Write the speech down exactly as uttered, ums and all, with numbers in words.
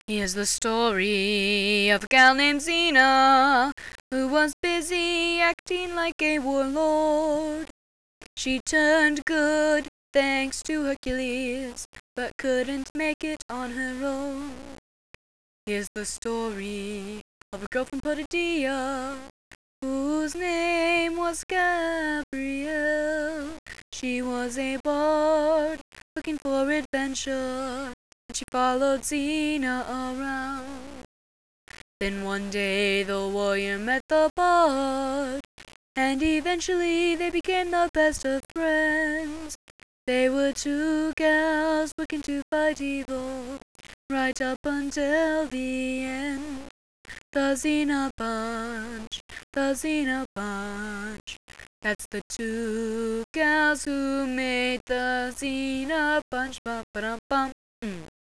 Here's the story of a gal named Xena, who was busy acting like a warlord. She turned good thanks to Hercules, but couldn't make it on her own. Here's the story of a girl from Potidaea, whose name was Gabrielle. She was a bard looking for adventure, and she followed Xena around. Then one day the warrior met the bard, and eventually they became the best of friends. They were two gals working to fight evil, right up until the end. The Xena Bunch, the Xena Bunch. That's the two gals who made the Xena Bunch. Ba-ba-dum-bum. Mm.